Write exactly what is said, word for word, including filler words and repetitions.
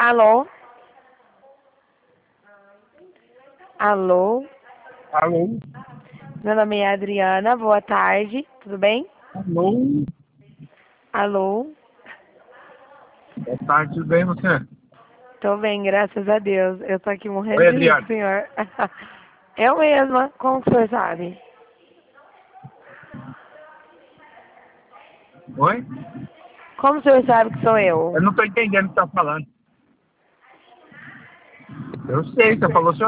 Alô? Alô? Alô? Meu nome é Adriana, boa tarde, tudo bem? Alô? Alô? Boa tarde, tudo bem você? Tô bem, graças a Deus. Eu tô aqui morrendo Oi, de rir com Adriano. o senhor. Eu mesma, como que o senhor sabe? Oi? Como o senhor sabe que sou eu? Eu não tô entendendo o que você tá falando. Eu sei, você falou seu